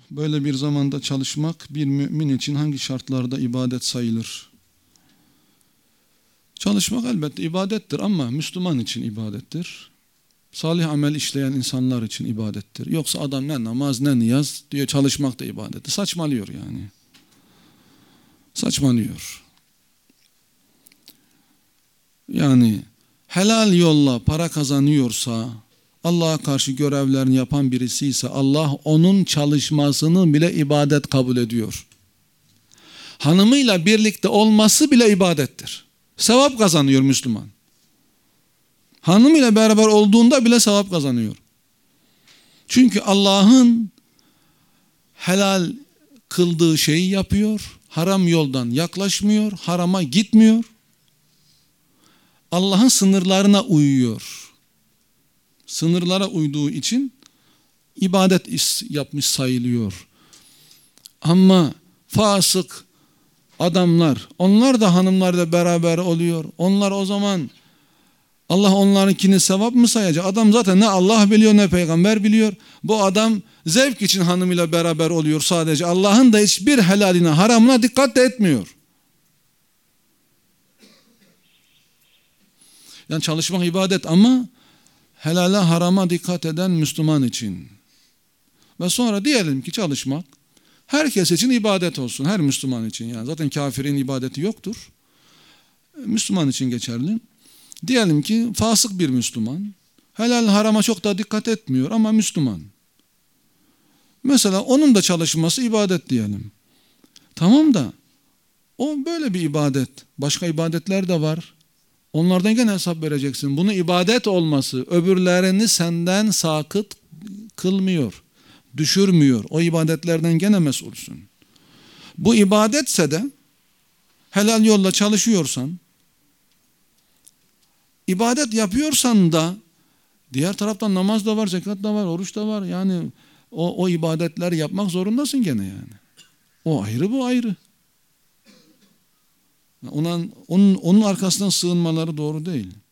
Böyle bir zamanda çalışmak bir mümin için hangi şartlarda ibadet sayılır? Çalışmak elbette ibadettir ama Müslüman için ibadettir. Salih amel işleyen insanlar için ibadettir. Yoksa adam ne namaz ne niyaz diyor, çalışmak da ibadettir. Saçmalıyor yani. Saçmalıyor. Yani helal yolla para kazanıyorsa, Allah'a karşı görevlerini yapan birisi ise Allah onun çalışmasını bile ibadet kabul ediyor. Hanımıyla birlikte olması bile ibadettir. Sevap kazanıyor Müslüman. Hanımıyla beraber olduğunda bile sevap kazanıyor. Çünkü Allah'ın helal kıldığı şeyi yapıyor. Haram yoldan yaklaşmıyor. Harama gitmiyor. Allah'ın sınırlarına uyuyor. Sınırlara uyduğu için ibadet yapmış sayılıyor. Ama fasık adamlar, onlar da hanımlarla beraber oluyor. Onlar o zaman Allah onlarınkini sevap mı sayacak? Adam zaten ne Allah biliyor ne peygamber biliyor. Bu adam zevk için hanımıyla beraber oluyor sadece. Allah'ın da hiçbir helaline haramına dikkat de etmiyor. Yani çalışmak ibadet ama helale harama dikkat eden Müslüman için. Ve sonra diyelim ki çalışmak herkes için ibadet olsun. Her Müslüman için yani. Zaten kafirin ibadeti yoktur. Müslüman için geçerli. Diyelim ki fasık bir Müslüman. Helal harama çok da dikkat etmiyor ama Müslüman. Mesela onun da çalışması ibadet diyelim. Tamam da o böyle bir ibadet. Başka ibadetler de var. Onlardan gene hesap vereceksin. Bunu ibadet olması öbürlerini senden sakıt kılmıyor. Düşürmüyor. O ibadetlerden gene mesulsün. Bu ibadetse de helal yolla çalışıyorsan, ibadet yapıyorsan da diğer taraftan namaz da var, zekat da var, oruç da var. Yani o ibadetler yapmak zorundasın gene yani. O ayrı, bu ayrı. Onun arkasından sığınmaları doğru değil.